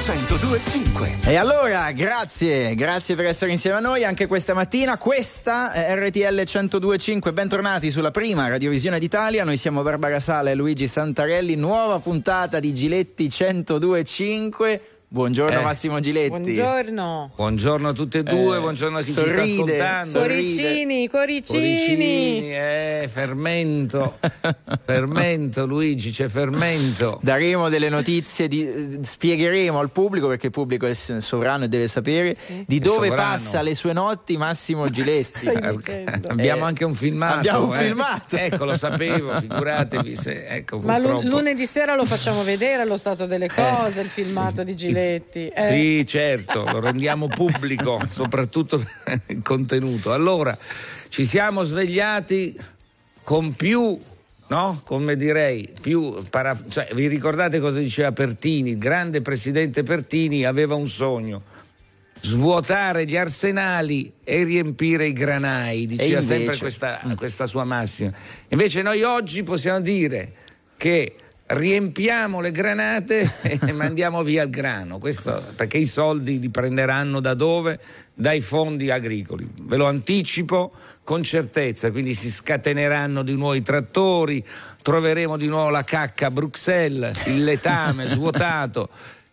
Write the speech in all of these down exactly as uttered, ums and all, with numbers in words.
centodue e cinque. E allora, grazie, grazie per essere insieme a noi anche questa mattina. Questa è R T L centodue e cinque, bentornati sulla prima radiovisione d'Italia. Noi siamo Barbara Sala e Luigi Santarelli, nuova puntata di Giletti centodue e cinque. Buongiorno eh. Massimo Giletti. Buongiorno. Buongiorno a tutte e due, eh, buongiorno a chi sorride, ci sta ascoltando. Coricini, coricini. Coricini, eh, fermento. fermento, Luigi, c'è fermento. Daremo delle notizie, di, spiegheremo al pubblico, perché il pubblico è sovrano e deve sapere sì. di dove sovrano. passa le sue notti Massimo Giletti. Abbiamo eh, anche un filmato. Abbiamo un eh. filmato. Ecco, lo sapevo, figuratevi se, ecco, Ma purtroppo. lunedì sera lo facciamo vedere allo stato delle cose, eh, il filmato sì. di Giletti. Eh. Sì, certo, lo rendiamo pubblico, soprattutto il contenuto. Allora, ci siamo svegliati con più, no? Come direi, più para... cioè, vi ricordate cosa diceva Pertini? Il grande presidente Pertini aveva un sogno: svuotare gli arsenali e riempire i granai, diceva invece... sempre questa, questa sua massima. Invece noi oggi possiamo dire che riempiamo le granate e mandiamo via il grano. Questo perché i soldi li prenderanno da dove? Dai fondi agricoli. Ve lo anticipo con certezza, quindi si scateneranno di nuovo i trattori, troveremo di nuovo la cacca a Bruxelles, il letame svuotato.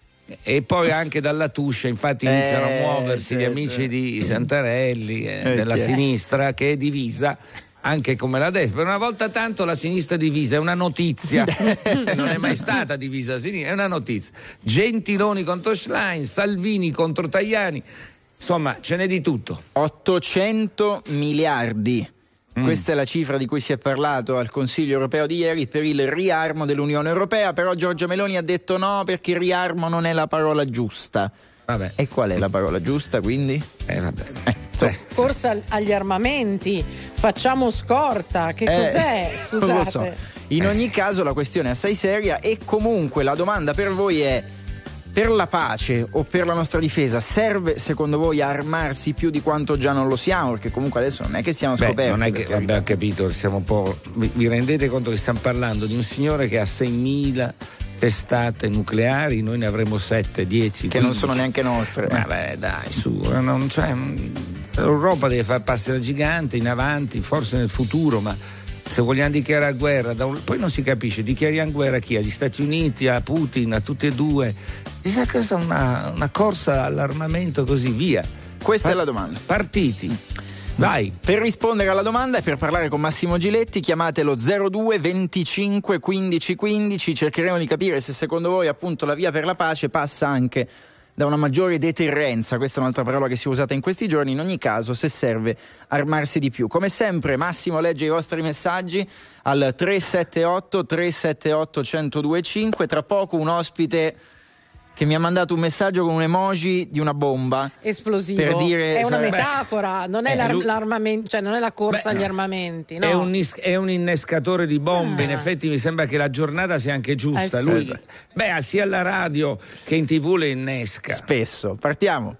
E poi anche dalla Tuscia, infatti iniziano eh, a muoversi certo. gli amici di Santarelli, eh, della okay. sinistra, che è divisa anche come la destra. Per una volta tanto la sinistra divisa è una notizia. Non è mai stata divisa la sinistra, è una notizia. Gentiloni contro Schlein, Salvini contro Tajani, insomma ce n'è di tutto. ottocento miliardi. Mm. Questa è la cifra di cui si è parlato al Consiglio europeo di ieri per il riarmo dell'Unione Europea, però Giorgia Meloni ha detto no, perché riarmo non è la parola giusta. Vabbè. E qual è la parola giusta, quindi? Eh, vabbè. Eh, so. Corsa agli armamenti, facciamo scorta, che eh, cos'è? Scusate. Non lo so. In ogni caso la questione è assai seria e comunque la domanda per voi è: per la pace o per la nostra difesa serve secondo voi armarsi più di quanto già non lo siamo? Perché comunque adesso non è che siamo scoperti. Beh, non è che abbiamo capito, siamo un po'. Vi, vi rendete conto che stiamo parlando di un signore che ha seimila testate nucleari, noi ne avremo sette, dieci, che quindici. Non sono neanche nostre. Ma beh, dai, su, non, cioè, l'Europa deve fare passi da gigante in avanti, forse nel futuro, ma se vogliamo dichiarare guerra, da un, poi non si capisce, dichiariamo guerra a chi? Agli Stati Uniti, a Putin, a tutti e due. Questa è una, una corsa all'armamento così via. Questa pa- è la domanda. Partiti. Vai. Per rispondere alla domanda e per parlare con Massimo Giletti chiamatelo zero due venticinque quindici quindici. Cercheremo di capire se secondo voi appunto la via per la pace passa anche da una maggiore deterrenza, questa è un'altra parola che si è usata in questi giorni. In ogni caso, se serve armarsi di più. Come sempre Massimo legge i vostri messaggi al tre sette otto tre sette otto uno zero due cinque. Tra poco un ospite che mi ha mandato un messaggio con un emoji di una bomba esplosivo. Per dire, è una beh, metafora, non è, eh, l'ar- lui, l'armamento, cioè non è la corsa beh, agli armamenti. No. È, un is- è un innescatore di bombe. Ah. In effetti mi sembra che la giornata sia anche giusta. Eh, lui, sì. beh, sia alla radio che in tivù le innesca. Spesso. Partiamo.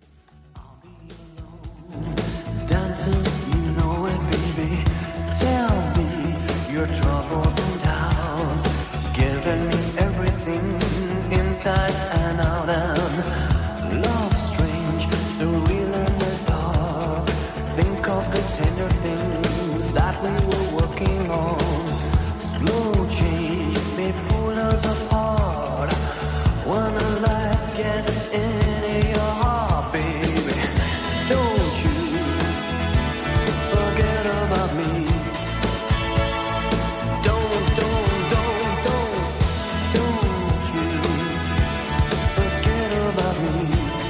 Inside and out and love strange, so real in the dark. Think of the tender things that we were working on. Slow change may pull us apart. When a light gets into your heart, baby, don't you forget about me. Don't, don't, don't, don't, don't you forget about me.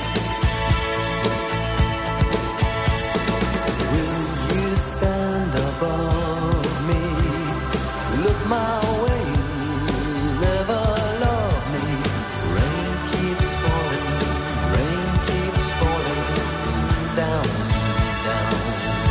Will you stand above me? Look my way, never love me. Rain keeps falling, rain keeps falling down, down,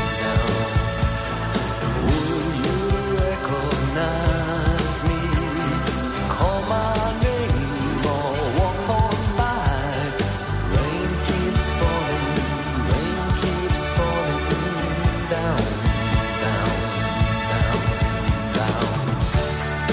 down. Will you recognize me? Call my name or walk on by. Rain keeps falling, rain keeps falling down, down, down, down.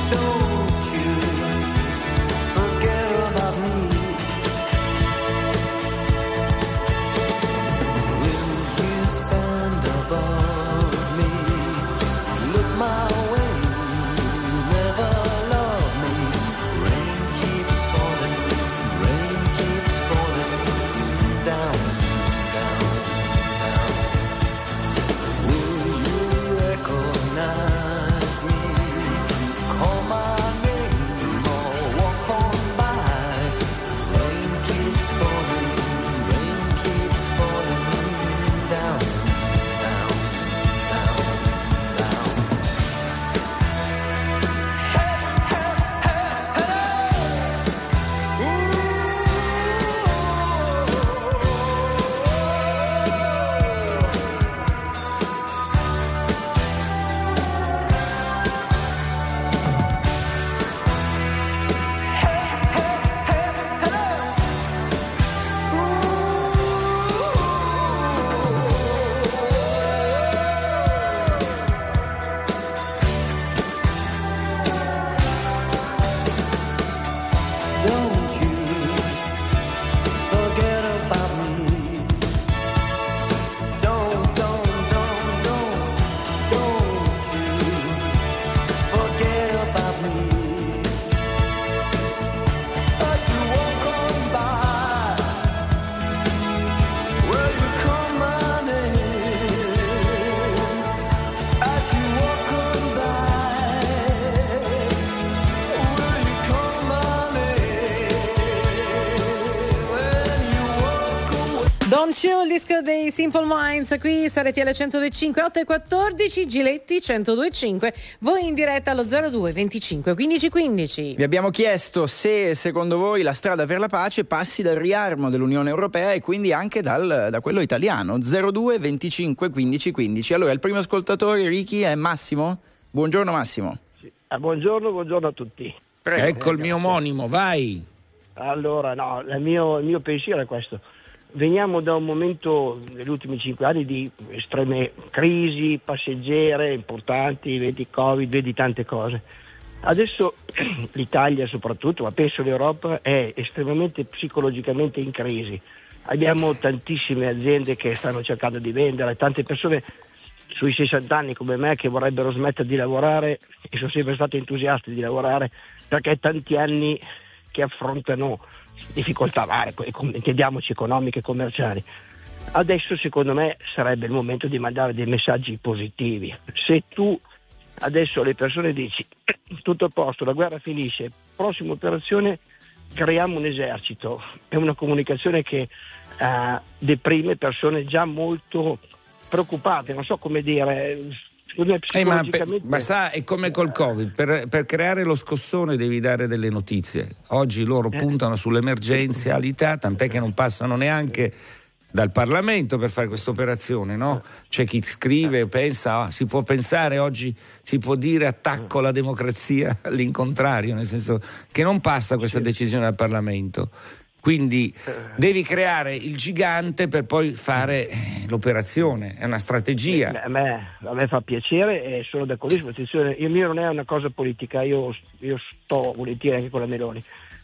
Don't You, il disco dei Simple Minds qui su R T L centodue e cinque, otto e quattordici, Giletti centodue e cinque, voi in diretta allo zero due venticinque quindici quindici. Vi abbiamo chiesto se secondo voi la strada per la pace passi dal riarmo dell'Unione Europea e quindi anche dal, da quello italiano. Zero due venticinque quindici quindici. Allora il primo ascoltatore, Ricky, è Massimo. Buongiorno Massimo. Sì. Ah, buongiorno, buongiorno a tutti. Prego. Ecco il mio omonimo, vai. Allora, no, il mio, il mio pensiero è questo. Veniamo da un momento negli ultimi cinque anni di estreme crisi passeggere importanti, vedi Covid, vedi tante cose. Adesso l'Italia soprattutto, ma penso l'Europa, è estremamente psicologicamente in crisi. Abbiamo tantissime aziende che stanno cercando di vendere, tante persone sui sessanta anni come me che vorrebbero smettere di lavorare e sono sempre stati entusiasti di lavorare perché tanti anni che affrontano difficoltà varie, intendiaamoci economiche e commerciali. Adesso secondo me sarebbe il momento di mandare dei messaggi positivi. Se tu adesso alle persone dici tutto a posto, la guerra finisce, prossima operazione creiamo un esercito, è una comunicazione che uh, deprime persone già molto preoccupate, non so come dire. Eh, ma, per, ma sa, è come col Covid, per, per creare lo scossone devi dare delle notizie. Oggi loro puntano sull'emergenzialità, tant'è che non passano neanche dal Parlamento per fare questa operazione, no? C'è chi scrive e pensa, ah, si può pensare oggi, si può dire attacco alla democrazia, all'incontrario, nel senso che non passa questa decisione dal Parlamento. Quindi devi creare il gigante per poi fare l'operazione, è una strategia. A me, a me fa piacere e sono d'accordissimo. Attenzione, il mio non è una cosa politica, io, io sto volentieri anche con la Meloni.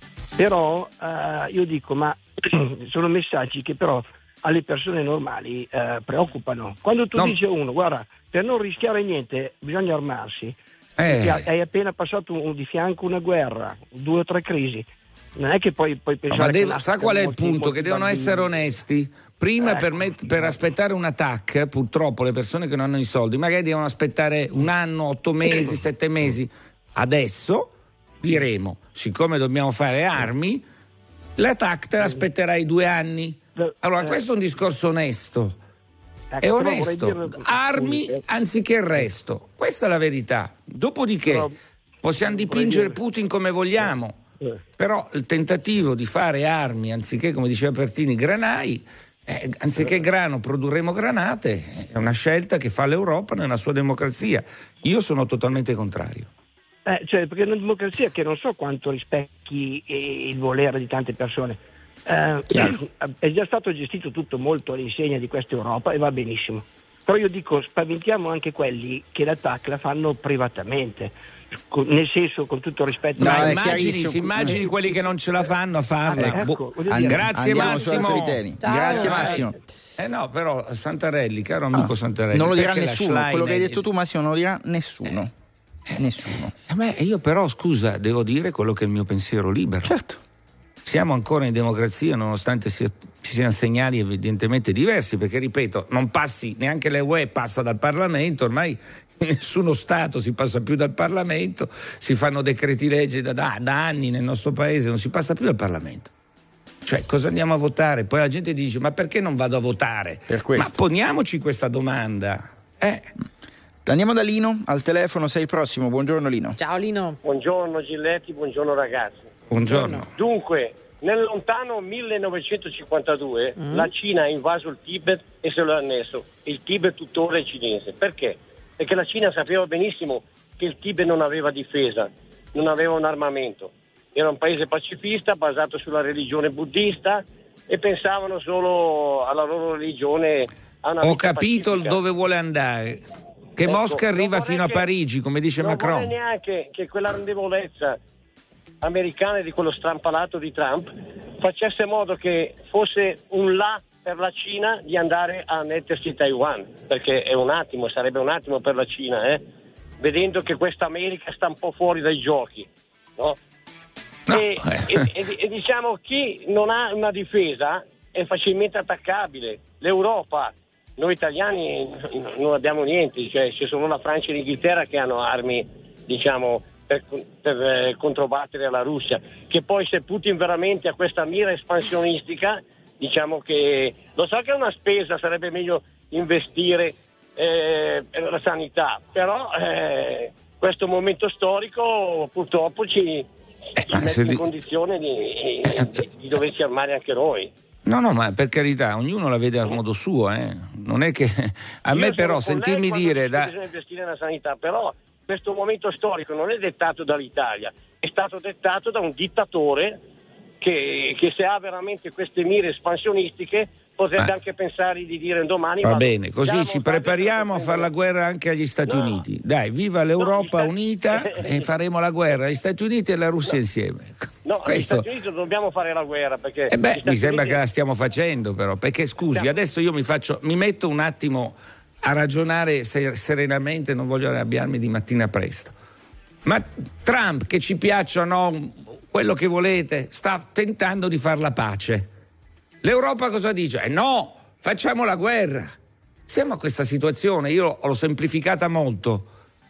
Però uh, io dico, ma sono messaggi che però alle persone normali uh, preoccupano. Quando tu no. dici a uno, guarda, per non rischiare niente bisogna armarsi, eh. hai appena passato un, di fianco una guerra, due o tre crisi. Non è che poi, poi pensare. No, ma che deve, sa qual è il punto? Che devono bambini. essere onesti. Prima ecco. per, met- per aspettare un attacco, purtroppo le persone che non hanno i soldi magari devono aspettare un anno, otto mesi, sette mesi. Adesso diremo, siccome dobbiamo fare armi, l'attacco te l'aspetterai due anni. Allora questo è un discorso onesto. È onesto. Armi anziché il resto. Questa è la verità. Dopodiché possiamo dipingere Putin come vogliamo. Però il tentativo di fare armi anziché, come diceva Pertini, granai, eh, anziché grano produrremo granate, è una scelta che fa l'Europa nella sua democrazia. Io sono totalmente contrario. Eh, cioè, perché è una democrazia che non so quanto rispecchi eh, il volere di tante persone. Eh, è già stato gestito tutto molto all'insegna di questa Europa e va benissimo. Però io dico, spaventiamo anche quelli che l'attacco la fanno privatamente. con- nel senso, con tutto il rispetto. No, Ma è immagini, chiarissimo. si immagini quelli che non ce la fanno a farla. Ah, ecco, Boh. voglio And- dire- Grazie andiamo su Massimo. altri temi. Ciao. Grazie Massimo. Eh no, però Santarelli, caro amico Ah, Santarelli, non lo dirà perché la nessuno, Schlein quello che hai è- detto tu Massimo non lo dirà nessuno. Nessuno. Eh, beh, io però, scusa, devo dire quello che è il mio pensiero libero. Certo. Siamo ancora in democrazia nonostante sia- ci siano segnali evidentemente diversi, perché ripeto, non passi neanche l'E U E, passa dal Parlamento, ormai in nessuno Stato si passa più dal Parlamento, si fanno decreti legge da, da, da anni nel nostro paese, non si passa più dal Parlamento. Cioè, cosa andiamo a votare? Poi la gente dice, ma perché non vado a votare? Per questo. Ma poniamoci questa domanda. Eh, Andiamo da Lino al telefono, sei il prossimo. Buongiorno Lino. Ciao Lino. Buongiorno Giletti, buongiorno ragazzi. buongiorno. Dunque, nel lontano millenovecentocinquantadue la Cina ha invaso il Tibet e se lo ha annesso. Il Tibet tuttora è cinese. Perché? Perché la Cina sapeva benissimo che il Tibet non aveva difesa, non aveva un armamento. Era un paese pacifista basato sulla religione buddista e pensavano solo alla loro religione. A una Ho vita capito pacifica. dove vuole andare. Che Ecco, Mosca non arriva vorrei fino a che- Parigi, come dice non Macron. vorrei neanche che quella rendevolezza americana di quello strampalato di Trump facesse modo che fosse un là per la Cina di andare a annettersi Taiwan, perché è un attimo, sarebbe un attimo per la Cina, eh? Vedendo che questa America sta un po' fuori dai giochi, no? No, E, eh. e- e- e diciamo chi non ha una difesa è facilmente attaccabile. L'Europa, noi italiani non abbiamo niente, cioè ci sono la Francia e l'Inghilterra che hanno armi, diciamo, per, per eh, controbattere la Russia, che poi se Putin veramente ha questa mira espansionistica, diciamo che lo so che è una spesa, sarebbe meglio investire eh, per la sanità, però eh, questo momento storico purtroppo ci, Eh, ci ma mette se in di- condizione di, di, di doverci armare anche noi. No, no, ma per carità, ognuno la vede a modo suo, eh. Non è che a Io me sono però con sentirmi lei quando dire dice da che bisogna investire nella sanità, però questo momento storico non è dettato dall'Italia, è stato dettato da un dittatore che, che se ha veramente queste mire espansionistiche potrebbe Ma- anche pensare di dire domani va vado- bene, così già ci montaggio prepariamo a per fare la prendere- guerra anche agli Stati No. Uniti. Dai, viva l'Europa No, gli Stati- unita e faremo la guerra agli Stati Uniti e la Russia insieme. No, agli Questo Stati Uniti dobbiamo fare la guerra perché Eh gli beh, Stati mi sembra Uniti- che la stiamo facendo però, perché scusi, Stiamo- adesso io mi faccio mi metto un attimo a ragionare se- serenamente, non voglio arrabbiarmi di mattina presto. Ma Trump, che ci piaccia o no, quello che volete, sta tentando di far la pace. L'Europa cosa dice? Eh no, facciamo la guerra. Siamo a questa situazione, io l'ho semplificata molto,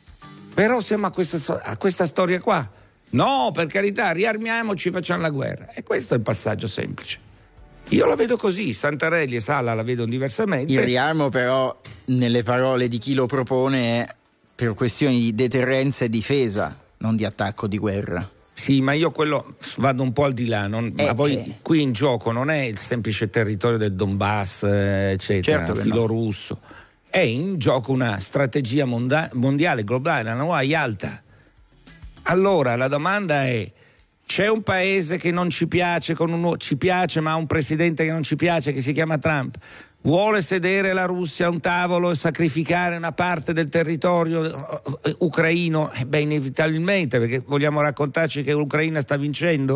però siamo a questa, a questa storia qua. No, per carità, riarmiamoci, facciamo la guerra. E questo è il passaggio semplice. Io la vedo così, Santarelli e Sala la vedono diversamente. Il riarmo però, nelle parole di chi lo propone, è per questioni di deterrenza e difesa, non di attacco, di guerra. Sì, ma io quello vado un po' al di là. Non, Eh, ma voi eh. qui in gioco non è il semplice territorio del Donbass, eh, eccetera, Certo che filorusso. È in gioco una strategia monda- mondiale, globale, la nuova Yalta. Allora la domanda è: c'è un paese che non ci piace, con un, ci piace, ma ha un presidente che non ci piace, che si chiama Trump? Vuole sedere la Russia a un tavolo e sacrificare una parte del territorio eh, ucraino? Eh, beh, inevitabilmente, perché vogliamo raccontarci che l'Ucraina sta vincendo?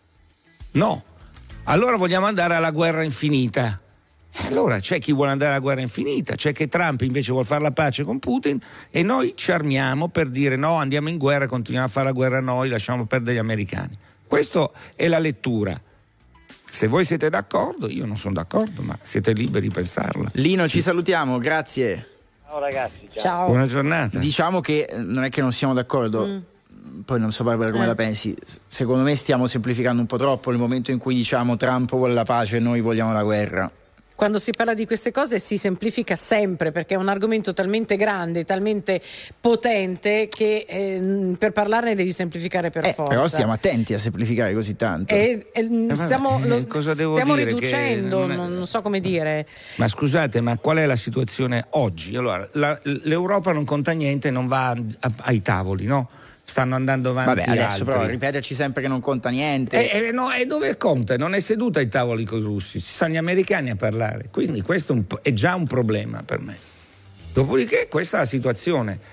No. Allora vogliamo andare alla guerra infinita. E allora c'è chi vuole andare alla guerra infinita, c'è che Trump invece vuole fare la pace con Putin e noi ci armiamo per dire no, andiamo in guerra, continuiamo a fare la guerra noi, lasciamo perdere gli americani. Questa è la lettura. Se voi siete d'accordo, io non sono d'accordo, ma siete liberi di pensarla. Lino, ci salutiamo, grazie. Ciao ragazzi, ciao. Ciao. Buona giornata. Diciamo che eh, non è che non siamo d'accordo, poi non so Barbara come Eh. la pensi. S- Secondo me stiamo semplificando un po' troppo nel momento in cui diciamo Trump vuole la pace e noi vogliamo la guerra. Quando si parla di queste cose si semplifica sempre perché è un argomento talmente grande, talmente potente che eh, per parlarne devi semplificare per Eh, forza. però stiamo attenti a semplificare così tanto. E, e, mm, vabbè, stiamo, eh, lo- cosa devo stiamo dire? Che riducendo, non è- non, non so come dire. Ma scusate, ma qual è la situazione oggi? Allora, la- l'Europa non conta niente, non va a- ai tavoli, no? Stanno andando avanti Vabbè, adesso altri. però ripeterci sempre che non conta niente. E, e no, e dove conta? Non è seduta ai tavoli con i russi, ci stanno gli americani a parlare. Quindi questo è, un po- è già un problema per me. Dopodiché questa è la situazione.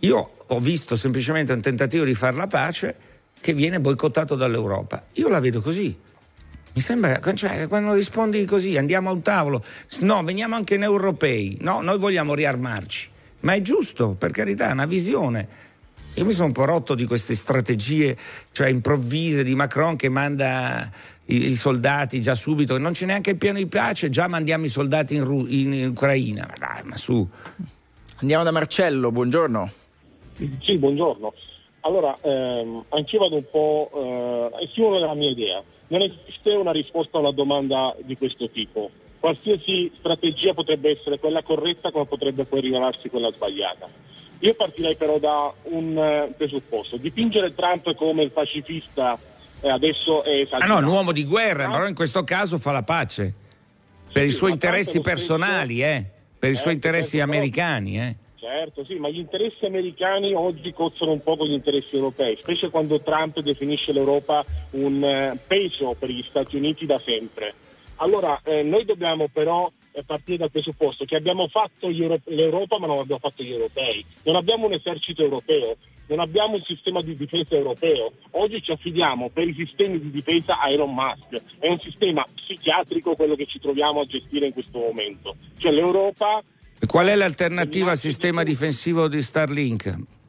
Io ho visto semplicemente un tentativo di fare la pace che viene boicottato dall'Europa. Io la vedo così. Mi sembra, cioè, quando rispondi così, andiamo a un tavolo, no, veniamo anche in europei, no, noi vogliamo riarmarci. Ma è giusto, per carità, è una visione. Io mi sono un po' rotto di queste strategie, cioè improvvise di Macron che manda i, i soldati già subito, non c'è neanche il piano di pace, già mandiamo i soldati in, Ru- in Ucraina. Ma dai, ma su. Andiamo da Marcello, buongiorno. Sì, buongiorno. Allora, ehm, anch'io vado un po', eh, esprimo la mia idea. Non esiste una risposta a una domanda di questo tipo. Qualsiasi strategia potrebbe essere quella corretta, come potrebbe poi rivelarsi quella sbagliata. Io partirei però da un eh, presupposto. Dipingere Trump come il pacifista eh, adesso è esagerato. Ah no, un uomo di guerra, però in questo caso fa la pace. Per Sì, i suoi ma tanto interessi lo personali, stesso- eh. Per i Eh, suoi interessi certo, però- americani, eh. Certo, sì, ma gli interessi americani oggi cozzano un po' con gli interessi europei, specie quando Trump definisce l'Europa un eh, peso per gli Stati Uniti da sempre. Allora, eh, noi dobbiamo però eh, partire dal presupposto che abbiamo fatto gli Euro- l'Europa ma non abbiamo fatto gli europei. Non abbiamo un esercito europeo, non abbiamo un sistema di difesa europeo. Oggi ci affidiamo per i sistemi di difesa a Elon Musk. È un sistema psichiatrico quello che ci troviamo a gestire in questo momento. Cioè l'Europa... Qual è l'alternativa al sistema difensivo di Starlink?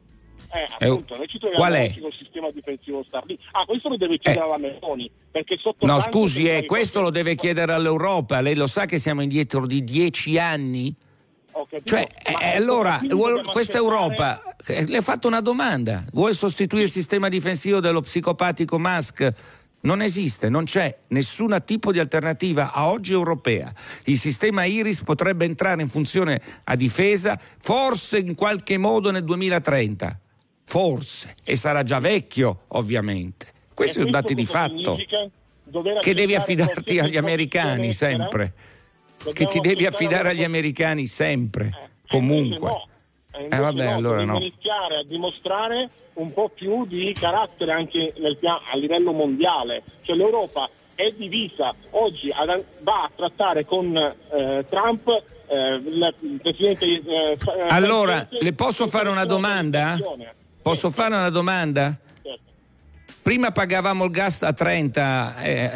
Eh, appunto, noi ci troviamo Qual è? oggi col sistema difensivo Starlink. Ah, questo lo deve chiedere Eh. alla Meloni, perché sotto No, tanto scusi, che- eh, questo lo deve chiedere all'Europa. Lei lo sa che siamo indietro di dieci anni? Ho capito, Cioè, ma eh, allora, quindi vuol- dobbiamo questa accettare- Europa eh, le ha fatto una domanda. Vuole sostituire il sistema difensivo dello psicopatico Musk? Non esiste, non c'è nessun tipo di alternativa a oggi europea. Il sistema Iris potrebbe entrare in funzione a difesa forse in qualche modo nel duemilatrenta. Forse. E sarà già vecchio, ovviamente. Questi E sono dati questo di cosa fatto. significa? Dover Che devi accettare affidarti qualsiasi agli americani condizione estera? sempre. Che Dobbiamo ti devi accettare affidare una- agli americani sempre. Eh, Comunque. invece no. Eh, Eh, invece vabbè, no, allora dobbiamo no. iniziare a dimostrare un po' più di carattere anche nel pia- a livello mondiale. Cioè l'Europa è divisa oggi, ad- va a trattare con eh, Trump eh, il il presidente eh, fa- eh, Allora, presidente le posso fare una domanda? Posso Sì, fare una domanda? certo. Prima pagavamo il gas a trenta eh,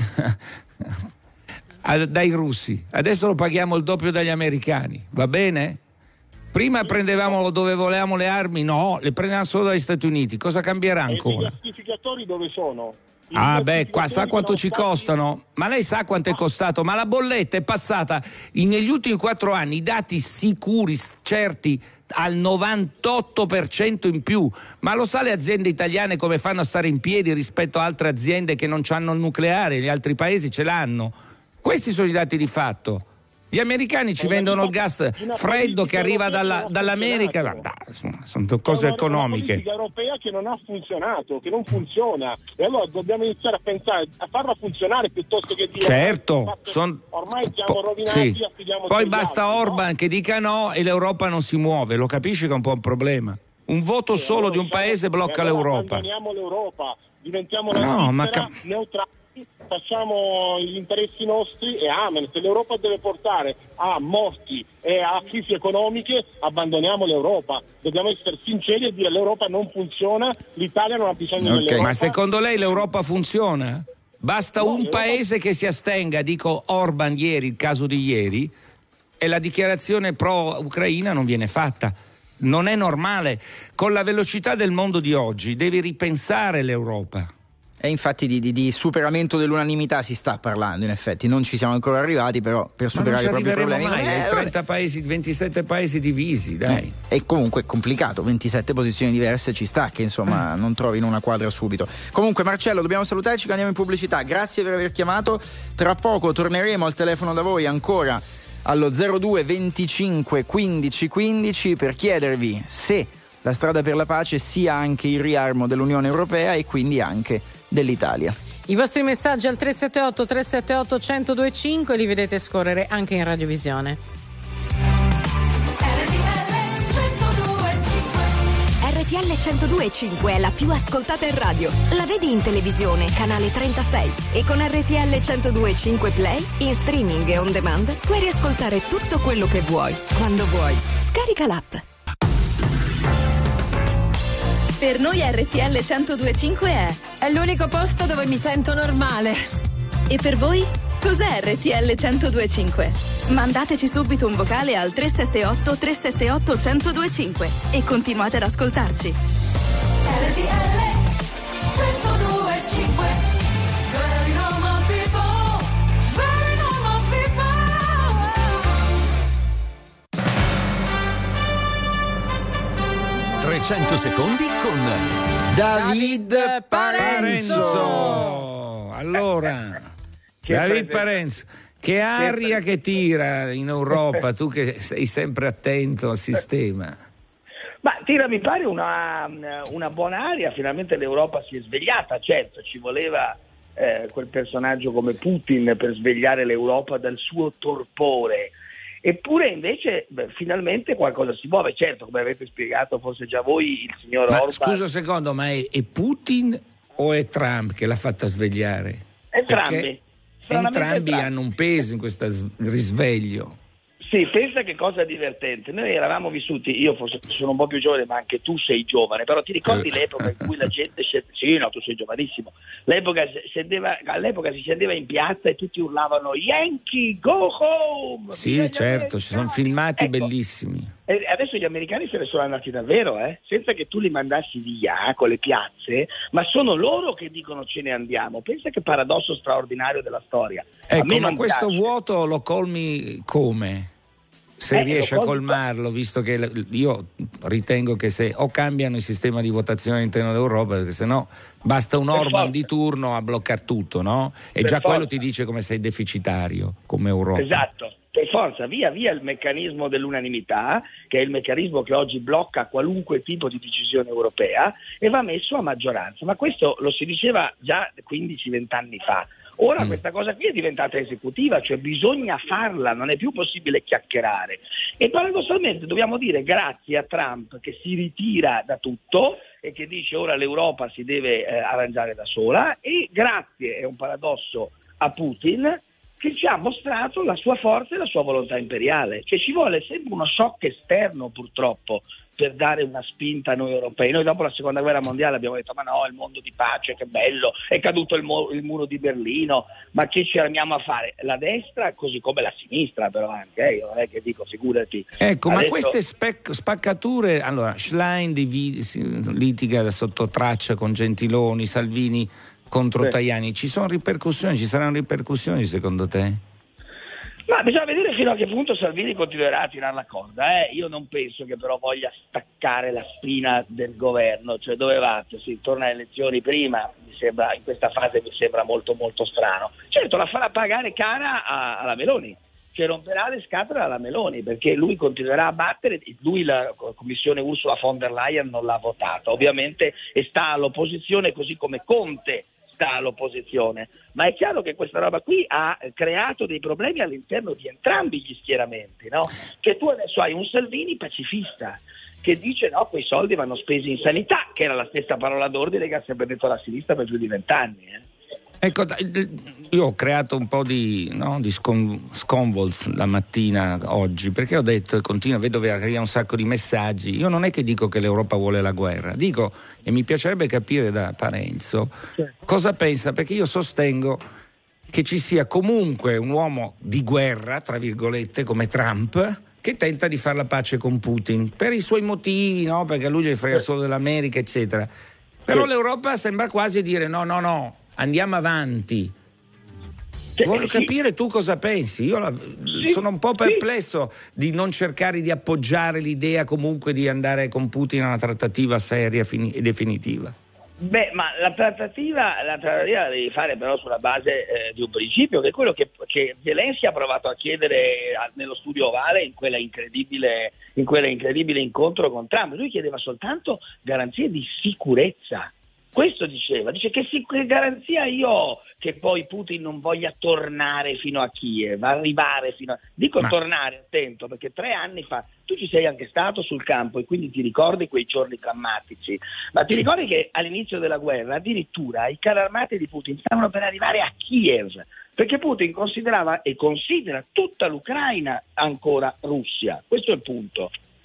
a- dai russi, adesso lo paghiamo il doppio dagli americani, va bene? Prima prendevamo dove volevamo le armi, no, le prendevamo solo dagli Stati Uniti, cosa cambierà E i ancora? gassificatori dove sono? I Ah beh, qua sa gassificatori quanto ci sono stati- costano? Ma lei sa quanto è costato? Ma la bolletta è passata in- negli ultimi quattro anni, i dati sicuri, s- certi, al novantotto per cento in più. Ma lo sa le aziende italiane come fanno a stare in piedi rispetto a altre aziende che non hanno il nucleare, gli altri paesi ce l'hanno? Questi sono i dati di fatto. Gli americani ci È una vendono il politica- gas una freddo politica che arriva europea dalla- che non ha dall'America. Ma funzionato. dai, insomma, sono cose È una- economiche. Una politica europea che non ha funzionato, che non funziona. E allora dobbiamo iniziare a pensare a farla funzionare piuttosto che dire Certo, "Fatto- son- ormai siamo po- rovinati, sì. affidiamoci Poi agli basta altri", no? Orban che dica no e l'Europa non si muove, lo capisci che è un po' un problema. Un voto E solo allora di un diciamo- paese blocca e allora l'Europa. Abbandoniamo l'Europa, diventiamo Ma la no, ma Svizzera, ca- neutrali, facciamo gli interessi nostri e amen. Se l'Europa deve portare a morti e a crisi economiche, abbandoniamo l'Europa. Dobbiamo essere sinceri e dire l'Europa non funziona, l'Italia non ha bisogno Ok. dell'Europa. Ma secondo lei l'Europa funziona? Basta No, un l'Europa- paese che si astenga, dico Orban ieri, il caso di ieri, e la dichiarazione pro-Ucraina non viene fatta. Non è normale. Con la velocità del mondo di oggi devi ripensare l'Europa. E infatti di, di- di superamento dell'unanimità si sta parlando, in effetti non ci siamo ancora arrivati, però per Ma non superare ci i propri arriveremo problemi mai, eh, hai vabbè. trenta paesi, ventisette paesi divisi, dai. E comunque è complicato, ventisette posizioni diverse ci sta che insomma non trovino una quadra subito. Comunque Marcello, dobbiamo salutarci che andiamo in pubblicità. Grazie per aver chiamato. Tra poco torneremo al telefono da voi ancora allo zero due venticinque quindici quindici per chiedervi se la strada per la pace sia anche il riarmo dell'Unione Europea e quindi anche dell'Italia. I vostri messaggi al tre sette otto tre sette otto uno zero due cinque li vedete scorrere anche in radiovisione. R T L centodue e cinque è la più ascoltata in radio. La vedi in televisione, canale trentasei. E con R T L centodue e cinque Play, in streaming e on demand, puoi riascoltare tutto quello che vuoi, quando vuoi. Scarica l'app. Per noi R T L centodue e cinque è È l'unico posto dove mi sento normale. E per voi? Cos'è R T L centodue e cinque? Mandateci subito un vocale al tre sette otto tre sette otto uno zero due cinque e continuate ad ascoltarci. R T L centodue e cinque. Very normal people, very normal people. trecento secondi con David Parenzo. Parenzo. Allora, Che David pre- Parenzo, che aria che tira in Europa, tu che sei sempre attento al sistema. Ma tira, mi pare una, una buona aria, finalmente l'Europa si è svegliata, certo ci voleva eh, quel personaggio come Putin per svegliare l'Europa dal suo torpore, eppure invece beh, finalmente qualcosa si muove, certo come avete spiegato forse già voi il signor Ma Orban. scusa un secondo, ma è, è Putin o è Trump che l'ha fatta svegliare? Entrambi. Perché Stranamente entrambi entrambi. hanno un peso in questo risveglio. Sì, pensa che cosa divertente. Noi eravamo vissuti, io forse sono un po' più giovane, ma anche tu sei giovane, però ti ricordi Eh. l'epoca in cui la gente scendeva, sì, no, tu sei giovanissimo. L'epoca scendeva, all'epoca si scendeva in piazza e tutti urlavano Yankee, go home! Sì, Viva gli certo, ci sono americani! filmati Ecco, bellissimi. e adesso gli americani se ne sono andati davvero, eh? Senza che tu li mandassi via con le piazze, ma sono loro che dicono ce ne andiamo. Pensa che paradosso straordinario della storia. A Ecco, me ma non questo piace. vuoto lo colmi come? Se Eh, riesce lo a colmi- colmarlo, visto che l- io ritengo che se o cambiano il sistema di votazione all'interno d'Europa, perché sennò basta un Per Orban forza. di turno a bloccare tutto, no? E Per già quello forza. ti dice come sei deficitario come Europa. Esatto, per forza, via via il meccanismo dell'unanimità, che è il meccanismo che oggi blocca qualunque tipo di decisione europea, e va messo a maggioranza. Ma questo lo si diceva già quindici venti anni fa. Ora Mm. questa cosa qui è diventata esecutiva, cioè bisogna farla, non è più possibile chiacchierare. E paradossalmente dobbiamo dire grazie a Trump che si ritira da tutto e che dice ora l'Europa si deve eh, arrangiare da sola, e grazie, è un paradosso, a Putin che ci ha mostrato la sua forza e la sua volontà imperiale. Cioè ci vuole sempre uno shock esterno purtroppo per dare una spinta a noi europei. Noi dopo la seconda guerra mondiale abbiamo detto ma no, il mondo di pace, che bello, è caduto il, mu- il muro di Berlino, ma che ci armiamo a fare? La destra così come la sinistra però anche, eh? Io non è che dico figurati. Ecco, ma Adesso- queste spec- spaccature, allora Schlein divi- si- litiga da sotto traccia con Gentiloni, Salvini contro Sì. Tajani, ci sono ripercussioni, ci saranno ripercussioni secondo te? Ma bisogna vedere fino a che punto Salvini continuerà a tirare la corda. Eh? Io non penso che però voglia staccare la spina del governo, cioè dove va? Cioè, si torna alle elezioni prima, mi sembra, in questa fase mi sembra molto molto strano. Certo, la farà pagare cara a- alla Meloni, cioè romperà le scatole alla Meloni, perché lui continuerà a battere, lui la commissione Ursula von der Leyen non l'ha votata, ovviamente, e sta all'opposizione così come Conte sta all'opposizione, ma è chiaro che questa roba qui ha creato dei problemi all'interno di entrambi gli schieramenti, no? Che tu adesso hai un Salvini pacifista che dice no, quei soldi vanno spesi in sanità, che era la stessa parola d'ordine che ha sempre detto la sinistra per più di vent'anni. Eh. Ecco, io ho creato un po' di, no, di scon- sconvolts la mattina oggi, perché ho detto, continuo, vedo che arriva un sacco di messaggi. Io non è che dico che l'Europa vuole la guerra, dico, e mi piacerebbe capire da Parenzo cosa pensa, perché io sostengo che ci sia comunque un uomo di guerra, tra virgolette, come Trump, che tenta di fare la pace con Putin, per i suoi motivi, no? Perché a lui gli frega solo dell'America, eccetera. Però Sì. l'Europa sembra quasi dire no, no, no, andiamo avanti. Sì, Voglio sì. capire tu cosa pensi. Io la- Sì, sono un po' sì. perplesso di non cercare di appoggiare l'idea comunque di andare con Putin a una trattativa seria fini- e definitiva. Beh, ma la trattativa, la trattativa la devi fare però sulla base eh, di un principio, che è quello che, che Zelensky ha provato a chiedere a, nello studio ovale in quella incredibile, in quella incredibile incontro con Trump. Lui chiedeva soltanto garanzie di sicurezza. Questo diceva, dice che, sic- che garanzia io ho che poi Putin non voglia tornare fino a Kiev, arrivare fino a... Dico Ma- tornare, attento, perché tre anni fa tu ci sei anche stato sul campo e quindi ti ricordi quei giorni drammatici, ma ti ricordi che all'inizio della guerra addirittura i carri armati di Putin stavano per arrivare a Kiev, perché Putin considerava e considera tutta l'Ucraina ancora Russia, questo è il punto.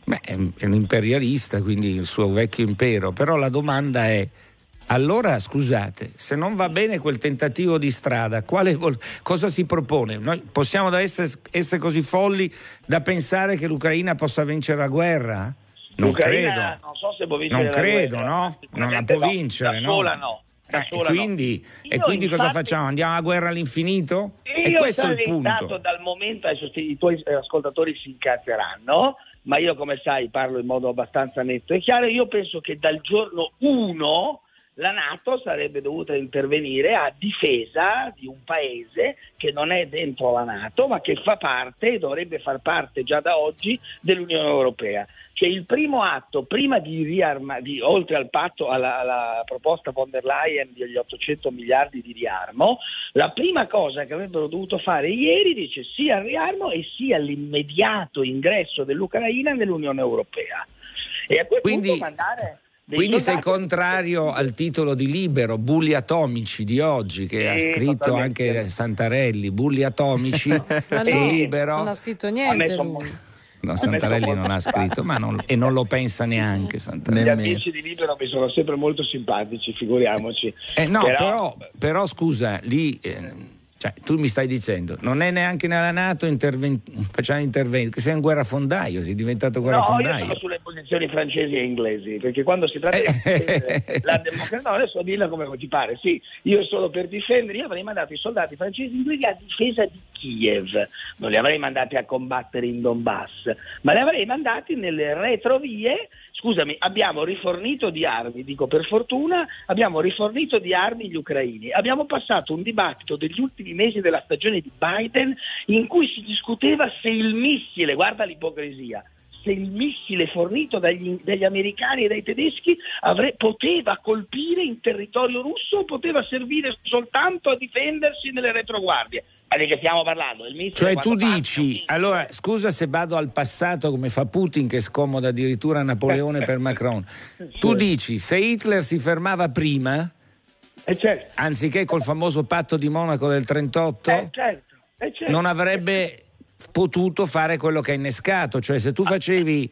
Beh, è un imperialista, quindi il suo vecchio impero, però la domanda è: allora scusate, se non va bene quel tentativo di strada, quale vol- cosa si propone? Noi possiamo essere, essere così folli da pensare che l'Ucraina possa vincere la guerra? Non L'Ucraina, credo. non so se può vincere Non la credo, guerra. no? Non la può No, vincere, da no? sola no. Da Eh, sola e quindi, no. e Io, quindi cosa infatti, facciamo? Andiamo a guerra all'infinito? E Io questo è il sarei punto. stato dal momento, adesso i tuoi ascoltatori si incazzeranno, ma io, come sai, parlo in modo abbastanza netto e chiaro. Io penso che dal giorno uno la NATO sarebbe dovuta intervenire a difesa di un paese che non è dentro la NATO, ma che fa parte e dovrebbe far parte già da oggi dell'Unione Europea. Cioè il primo atto, prima di riarma, di, oltre al patto, alla, alla proposta von der Leyen degli ottocento miliardi di riarmo, la prima cosa che avrebbero dovuto fare ieri, dice, sia il riarmo e sia l'immediato ingresso dell'Ucraina nell'Unione Europea. E a quel Quindi, punto mandare... Quindi sei soldati... contrario al titolo di Libero, Bulli atomici di oggi, che Sì, ha scritto totalmente. anche Santarelli, Bulli atomici Ma su no, Libero. non ha scritto niente messo- lui. No, Santarelli non ha scritto, ma non, e non lo pensa neanche Santarelli. Gli amici di Libero mi sono sempre molto simpatici, figuriamoci. Eh, no, Però- però, però scusa, lì eh, cioè, tu mi stai dicendo, non è neanche nella NATO interven- facciamo interventi, che sei un guerrafondaio, sei diventato No, io guerrafondaio. sono sulle posizioni francesi e inglesi, perché quando si tratta di difendere la democrazia, no, adesso dirla come ti pare, sì, io sono per difendere, io avrei mandato i soldati francesi e inglesi a difesa di Kiev, non li avrei mandati a combattere in Donbass, ma li avrei mandati nelle retrovie. Scusami, abbiamo rifornito di armi, dico per fortuna, abbiamo rifornito di armi gli ucraini. Abbiamo passato un dibattito degli ultimi mesi della stagione di Biden in cui si discuteva se il missile, guarda l'ipocrisia, se il missile fornito dagli, dagli americani e dai tedeschi avre, poteva colpire in territorio russo o poteva servire soltanto a difendersi nelle retroguardie. Ma di che stiamo parlando? Il missile, Cioè tu quando parte, dici, un missile- allora scusa se vado al passato come fa Putin che scomoda addirittura Napoleone per Macron, tu dici se Hitler si fermava prima, Eh certo, anziché col famoso patto di Monaco del trentotto, eh certo, eh certo. non avrebbe potuto fare quello che ha innescato, cioè se tu facevi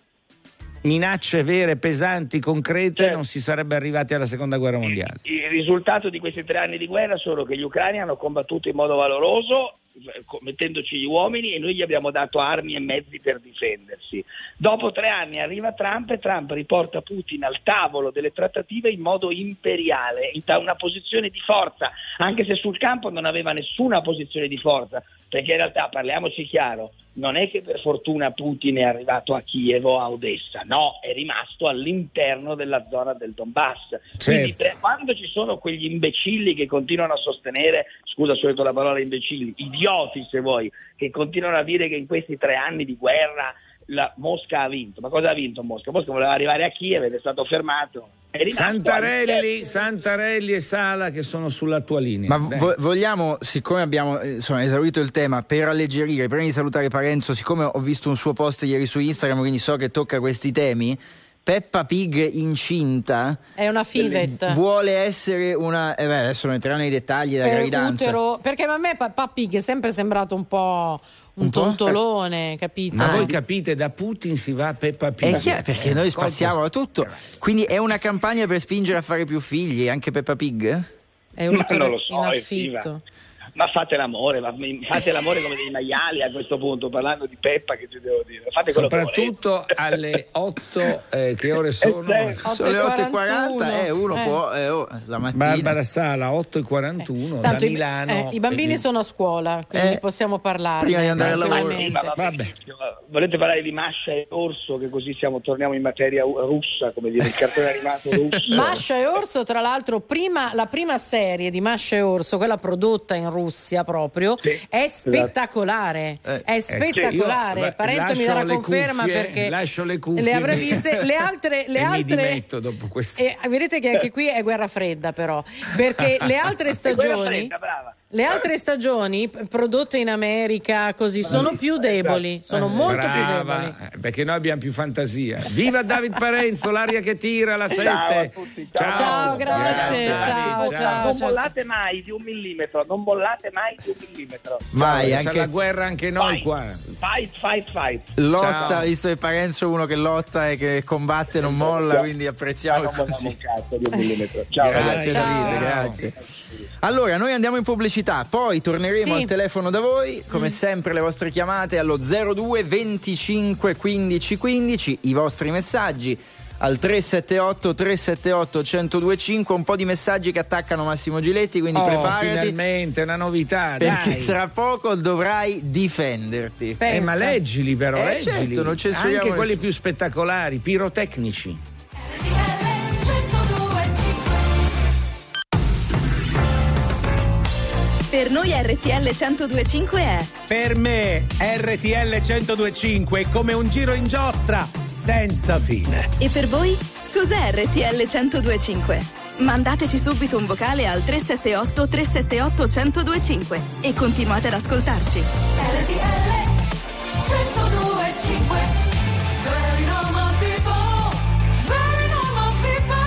minacce vere, pesanti, concrete, Certo. non si sarebbe arrivati alla seconda guerra mondiale. Il risultato di questi tre anni di guerra sono che gli ucraini hanno combattuto in modo valoroso, mettendoci gli uomini, e noi gli abbiamo dato armi e mezzi per difendersi. Dopo tre anni arriva Trump e Trump riporta Putin al tavolo delle trattative in modo imperiale, in una posizione di forza, anche se sul campo non aveva nessuna posizione di forza, perché in realtà, parliamoci chiaro, non è che per fortuna Putin è arrivato a Kiev o a Odessa, no, è rimasto all'interno della zona del Donbass. Quindi Certo. per- quando ci sono quegli imbecilli che continuano a sostenere, scusa solito la parola imbecilli, idioti se vuoi, che continuano a dire che in questi tre anni di guerra la Mosca ha vinto. Ma cosa ha vinto Mosca? Mosca voleva arrivare a Kiev ed è stato fermato. È rimasto Santarelli, all'interno. Santarelli e Sala che sono sulla tua linea. Ma Bene. vo- vogliamo, siccome abbiamo eh, insomma, esaurito il tema, per alleggerire, prima di salutare Parenzo, siccome ho visto un suo post ieri su Instagram, quindi so che tocca questi temi, Peppa Pig incinta È una fivet. vuole essere una... Eh beh, adesso non entriamo nei dettagli della Per gravidanza. utero, perché a me Peppa Pig è sempre sembrato un po' un, Un po'? tontolone, capito? Ma Ah, voi di- capite, da Putin si va a Peppa Pig. È chiaro, perché noi Colpo- spaziamo a tutto. Quindi è una campagna per spingere a fare più figli, anche Peppa Pig? È Ma utero non lo so, in è affitto. viva. Ma fate l'amore, ma fate l'amore come dei maiali a questo punto, parlando di Peppa, che ci devo dire. Fate quello che Soprattutto volete. alle otto, eh, che ore sono? certo. Sono le otto e quaranta, quarantuno. eh, uno Eh. può, eh, oh, la mattina. Barbara Sala, otto e quarantuno, da Tanto i- Milano. eh, i bambini Eh, sono a scuola, quindi Eh, possiamo parlare. prima di andare al Ma lavoro. sì, ma va Vabbè. benissimo. Volete parlare di Masha e Orso, che così siamo, torniamo in materia u- russa, come dire, il cartone animato russo. Masha e Orso, tra l'altro, prima, la prima serie di Masha e Orso, quella prodotta in Russia proprio, Sì, è spettacolare. Eh, è spettacolare. io, Parenzo mi lascio darà le conferma cuffie, perché lascio le cuffie le avrei mi- viste. Le altre, le e mi altre dimetto dopo questo. E vedete che anche qui è guerra fredda, però, perché le altre È guerra stagioni. fredda, brava. Le altre stagioni p- prodotte in America così sono più deboli, sono molto Brava, più deboli. perché noi abbiamo più fantasia. Viva David Parenzo, l'aria che tira la Ciao sette. a tutti, ciao. Ciao, grazie, Grazie, ciao, David, ciao. Non mollate mai di un millimetro, non mollate mai di un millimetro. Vai, C'è anche la guerra anche noi Fight, qua. Fight, fight, fight. lotta, Ciao. visto che Parenzo è uno che lotta e che combatte non molla, quindi apprezziamo Non molliamo così. un cazzo di un millimetro. Ciao, Grazie ragazzi. Ciao. Davide, grazie. Allora, noi andiamo in pubblicità, poi torneremo Sì. al telefono da voi, come sempre le vostre chiamate allo zero due venticinque quindici quindici, i vostri messaggi al tre sette otto tre sette otto uno zero due cinque, un po' di messaggi che attaccano Massimo Giletti, quindi Oh, preparati finalmente una novità, perché dai. tra poco dovrai difenderti. Pensa. Eh, ma leggili però, Eh, leggili. certo, non censuriamo anche quelli nessuno. più spettacolari, pirotecnici. Per noi R T L centodue e cinque è Per me R T L centodue e cinque è come un giro in giostra senza fine. E per voi? Cos'è R T L centodue e cinque? Mandateci subito un vocale al tre sette otto tre sette otto uno zero due cinque e continuate ad ascoltarci. R T L centodue e cinque. Very normal people, very normal people.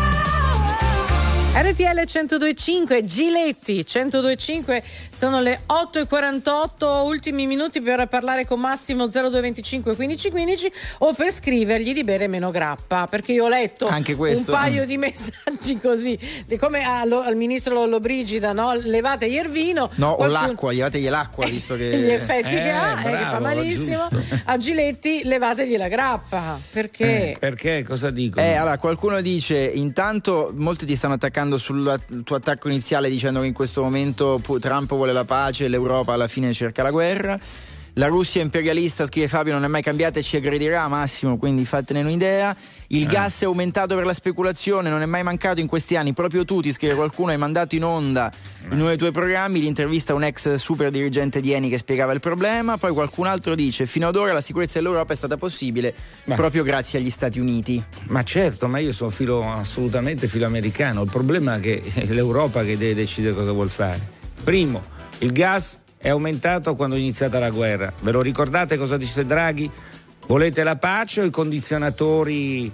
R T L centodue e cinque, Giletti centodue e cinque, sono le otto e quarantotto, ultimi minuti per parlare con Massimo zero due venticinque quindici quindici o per scrivergli di bere meno grappa, perché io ho letto Anche questo. un paio di messaggi così, di come allo- al ministro Lollobrigida, no? Levategli il vino. No, o qualcuno- l'acqua, llevategli l'acqua, visto che... gli effetti Eh, che ha, eh, che bravo, fa malissimo. giusto. A Giletti levategli la grappa, perché... Eh, perché? Cosa dicono? Eh, allora, qualcuno dice, intanto molti ti stanno attaccando sul tuo attacco iniziale dicendo che in questo momento pu- Trump vuole la pace e l'Europa alla fine cerca la guerra. La Russia imperialista, scrive Fabio, non è mai cambiata e ci aggredirà, Massimo, quindi fatene un'idea. Il Eh. gas è aumentato per la speculazione, non è mai mancato in questi anni. Proprio tu, ti scrive qualcuno, hai mandato in onda in uno dei tuoi programmi l'intervista a un ex super dirigente di Eni che spiegava il problema. Poi qualcun altro dice, fino ad ora la sicurezza dell'Europa è stata possibile Ma- proprio grazie agli Stati Uniti. Ma certo, ma io sono filo assolutamente filo americano. Il problema è che è l'Europa che deve decidere cosa vuol fare. Primo, il gas è aumentato quando è iniziata la guerra. Ve lo ricordate cosa disse Draghi? Volete la pace o i condizionatori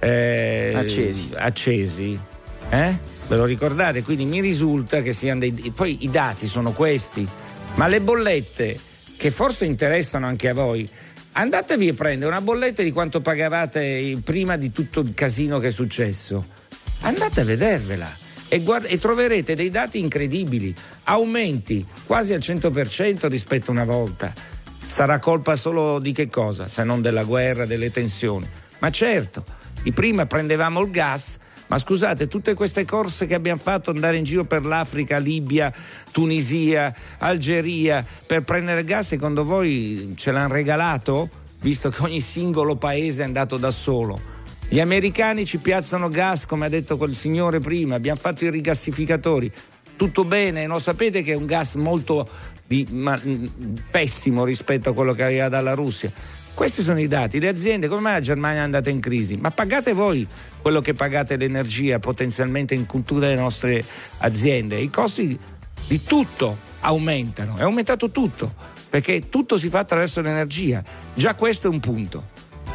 eh, Accesi. accesi? Eh? Ve lo ricordate? Quindi mi risulta che siano dei... Poi i dati sono questi. Ma le bollette, che forse interessano anche a voi, andatevi a prendere una bolletta di quanto pagavate prima di tutto il casino che è successo. Andate a vedervela. E, guarda, e troverete dei dati incredibili, aumenti quasi al cento per cento rispetto a una volta. Sarà colpa solo di che cosa? Se non della guerra, delle tensioni. Ma certo, di prima prendevamo il gas, ma scusate, tutte queste corse che abbiamo fatto, andare in giro per l'Africa, Libia, Tunisia, Algeria, per prendere gas, secondo voi ce l'hanno regalato? Visto che ogni singolo paese è andato da solo. Gli americani ci piazzano gas, come ha detto quel signore prima, abbiamo fatto i rigassificatori, tutto bene, non sapete che è un gas molto di, ma, pessimo rispetto a quello che arriva dalla Russia. Questi sono i dati, le aziende, come mai la Germania è andata in crisi? Ma pagate voi quello che pagate l'energia potenzialmente in tutte le nostre aziende, i costi di tutto aumentano, è aumentato tutto, perché tutto si fa attraverso l'energia, già questo è un punto.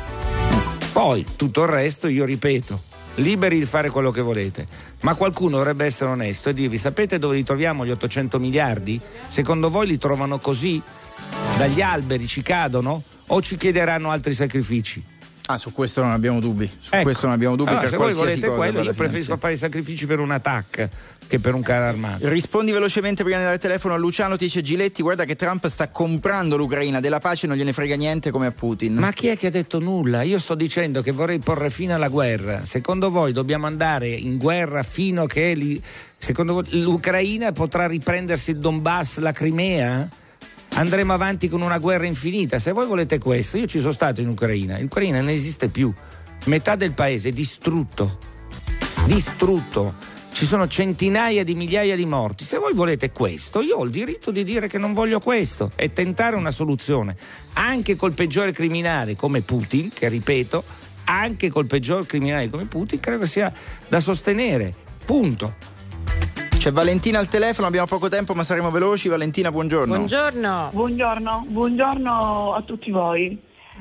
Poi tutto il resto, io ripeto, liberi di fare quello che volete, ma qualcuno dovrebbe essere onesto e dirvi: sapete dove li troviamo gli ottocento miliardi? Secondo voi li trovano così? Dagli alberi ci cadono o ci chiederanno altri sacrifici? Ah, su questo non abbiamo dubbi. Su Ecco. questo non abbiamo dubbi. Allora, per se voi qualsiasi volete cosa quello, io vada preferisco finanziata. fare i sacrifici per un attacco che per un carro armato. Rispondi velocemente prima di dare il telefono a Luciano. Ti dice Giletti, guarda che Trump sta comprando l'Ucraina, della pace non gliene frega niente come a Putin. Ma chi è che ha detto nulla? Io sto dicendo che vorrei porre fine alla guerra. Secondo voi dobbiamo andare in guerra fino a che li... secondo voi l'Ucraina potrà riprendersi il Donbass, la Crimea? Andremo avanti con una guerra infinita. Se voi volete questo, io ci sono stato in Ucraina. L'Ucraina non esiste più. Metà del paese è distrutto. Distrutto. Ci sono centinaia di migliaia di morti. Se voi volete questo, io ho il diritto di dire che non voglio questo e tentare una soluzione. Anche col peggiore criminale come Putin, che ripeto, anche col peggior criminale come Putin, credo che sia da sostenere. Punto. C'è Valentina al telefono, abbiamo poco tempo ma saremo veloci. Valentina, buongiorno. Buongiorno. Buongiorno, buongiorno a tutti voi.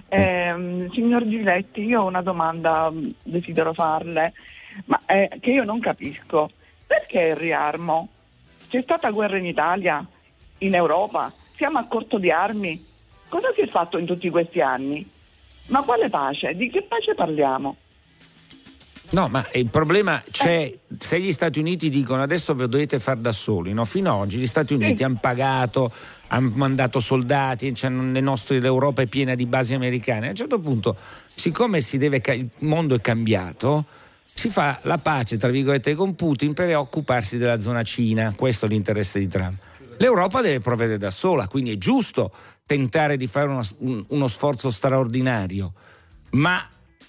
Eh, signor Giletti, io ho una domanda, desidero farle, ma eh, che io non capisco. Perché il riarmo? C'è stata guerra in Italia, in Europa, siamo a corto di armi. Cosa si è fatto in tutti questi anni? Ma quale pace? Di che pace parliamo? No, ma il problema c'è, se gli Stati Uniti dicono adesso ve lo dovete far da soli, no? Fino ad oggi gli Stati Uniti sì. hanno pagato, hanno mandato soldati, cioè le nostre, l'Europa è piena di basi americane. A un certo punto, siccome si deve, il mondo è cambiato, si fa la pace tra virgolette con Putin per occuparsi della zona Cina. Questo è l'interesse di Trump. L'Europa deve provvedere da sola, quindi è giusto tentare di fare uno, un, uno sforzo straordinario, ma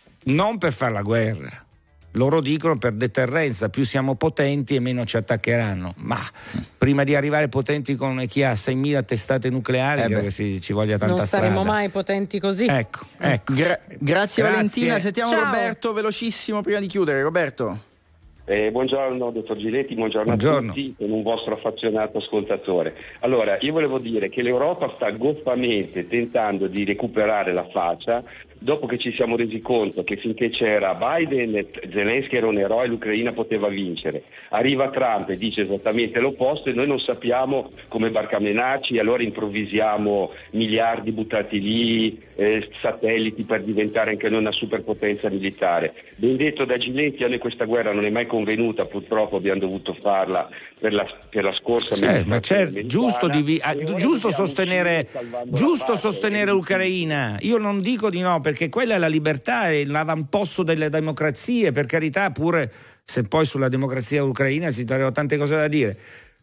non per fare la guerra. Loro dicono per deterrenza, più siamo potenti e meno ci attaccheranno, ma prima di arrivare potenti con chi ha seimila testate nucleari, eh credo che si, ci voglia tanta non strada. Non saremo mai potenti così. Ecco, ecco. Gra- grazie, grazie Valentina, sentiamo Ciao. Roberto velocissimo prima di chiudere. Roberto. Eh, buongiorno dottor Giletti, buongiorno, buongiorno a tutti, con un vostro affezionato ascoltatore. Allora, io volevo dire che l'Europa sta goffamente tentando di recuperare la faccia dopo che ci siamo resi conto che finché c'era Biden e Zelensky era un eroe, l'Ucraina poteva vincere. Arriva Trump e dice esattamente l'opposto e noi non sappiamo come barcamenarci, e allora improvvisiamo miliardi buttati lì, eh, satelliti per diventare anche noi una superpotenza militare. Ben detto da Giletti, a noi questa guerra non è mai convenuta, purtroppo abbiamo dovuto farla per la, per la scorsa sì, ma c'è giusto, di, ah, giusto sostenere giusto sostenere l'Ucraina. Io non dico di no, perché quella è la libertà, è l'avamposto delle democrazie, per carità, pure se poi sulla democrazia ucraina si trovano tante cose da dire.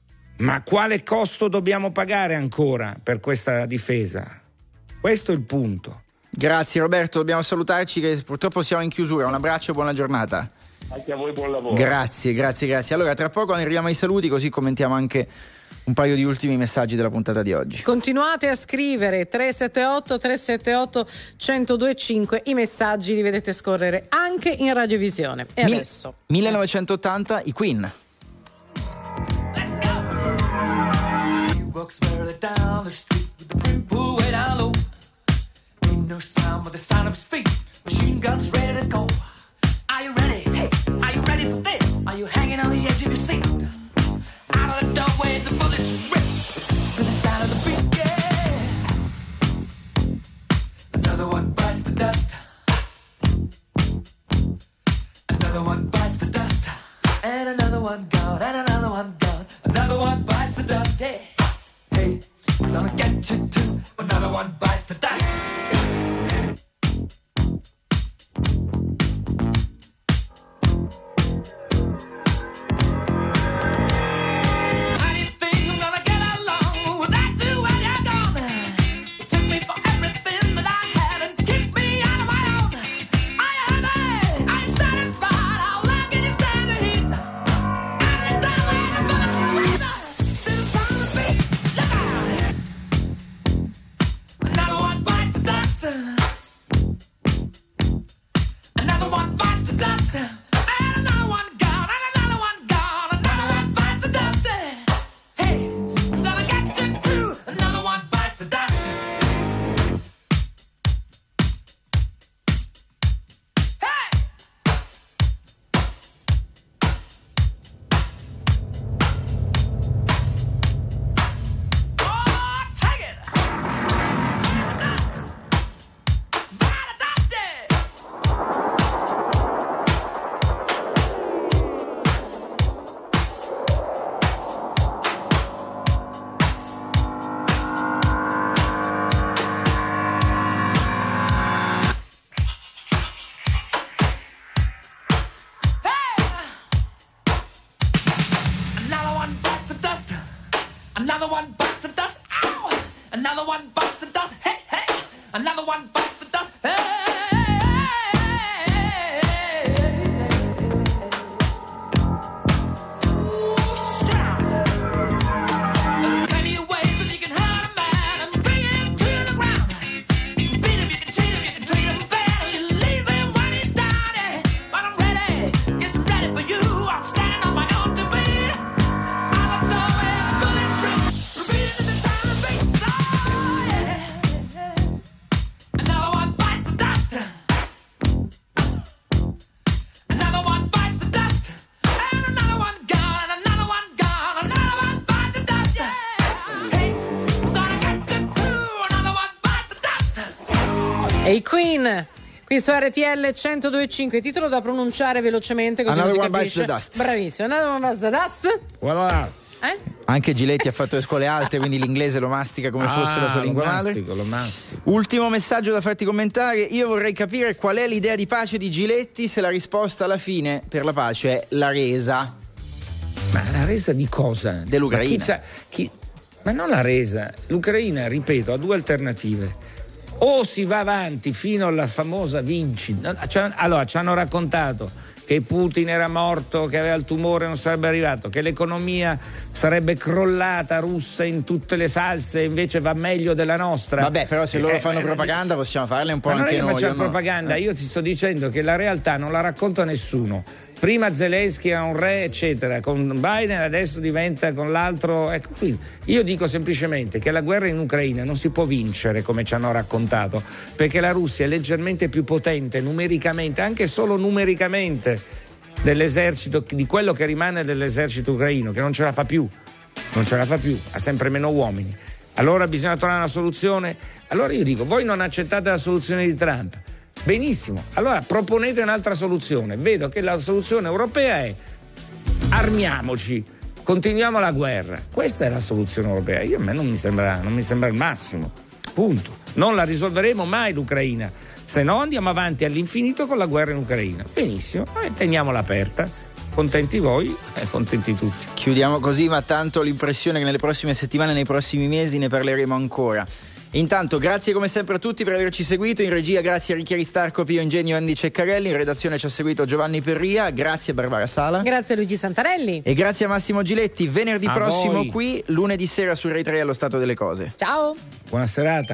Ma quale costo dobbiamo pagare ancora per questa difesa? Questo è il punto. Grazie Roberto, dobbiamo salutarci che purtroppo siamo in chiusura. Un abbraccio e buona giornata. Anche a voi buon lavoro. Grazie, grazie, grazie. Allora tra poco arriviamo ai saluti, così commentiamo anche un paio di ultimi messaggi della puntata di oggi. Continuate a scrivere tre sette otto tre sette otto uno zero due cinque, i messaggi li vedete scorrere anche in radiovisione. E Mil- adesso millenovecentottanta i Queen. Let's go. She walks further down the street with the brim pulled way down low. Ain't no sound but the sound of his feet. Machine guns ready to go. Are you ready? Hey, are you ready for this? Are you hanging on the edge of your seat? Out of the doorway, the bullets rip to the sound of the beat, yeah. Another one bites the dust. Another one bites the dust. And another one gone, and another one gone. Another one bites the dust, hey. Hey, I'm gonna get you too. Another one bites the dust. Another one bites the dust. Ow! Another one bites the dust. Hey, hey! Another one bites the dust. Hey! E i Queen qui su R T L centodue e cinque, titolo da pronunciare velocemente così Another non si One Bites capisce. the Dust. Bravissimo. Another One Bites the Dust. Voilà. Eh? Anche Giletti ha fatto le scuole alte, quindi l'inglese lo mastica come fosse Ah, la sua lingua lo madre. mastico, lo mastico. Ultimo messaggio da farti commentare. Io vorrei capire qual è l'idea di pace di Giletti, se la risposta alla fine per la pace è la resa. Ma la resa di cosa? Dell'Ucraina. Ma, chi c'ha- chi- ma non la resa. L'Ucraina, ripeto, ha due alternative. O si va avanti fino alla famosa Vinci. Allora, ci hanno raccontato che Putin era morto, che aveva il tumore, non sarebbe arrivato, che l'economia sarebbe crollata russa in tutte le salse, invece va meglio della nostra. Vabbè, però se loro Eh, fanno eh, propaganda possiamo farle un po' Ma non è anche che noi. facciamo o no? propaganda, Eh. io ti sto dicendo che la realtà non la racconta nessuno. Prima Zelensky era un re, eccetera, con Biden adesso diventa con l'altro. Ecco, quindi io dico semplicemente che la guerra in Ucraina non si può vincere come ci hanno raccontato, perché la Russia è leggermente più potente numericamente, anche solo numericamente, dell'esercito, di quello che rimane dell'esercito ucraino, che non ce la fa più, non ce la fa più, ha sempre meno uomini. Allora bisogna trovare una soluzione. Allora io dico, voi non accettate la soluzione di Trump. Benissimo, allora proponete un'altra soluzione. Vedo che la soluzione europea è armiamoci, continuiamo la guerra. Questa è la soluzione europea. Io, a me non mi sembra, non mi sembra il massimo. Punto. Non la risolveremo mai l'Ucraina, se no andiamo avanti all'infinito con la guerra in Ucraina. Benissimo, noi teniamola aperta. Contenti voi e contenti tutti. Chiudiamo così, ma tanto ho l'impressione che nelle prossime settimane, nei prossimi mesi ne parleremo ancora. Intanto grazie come sempre a tutti per averci seguito. In regia grazie a Ricchi Aristarco, Pio Ingegno e Andy Ceccarelli. In redazione ci ha seguito Giovanni Perria. Grazie a Barbara Sala. Grazie a Luigi Santarelli. E grazie a Massimo Giletti. Venerdì A prossimo voi. qui, lunedì sera su Rai tre allo Stato delle Cose. Ciao. Buona serata.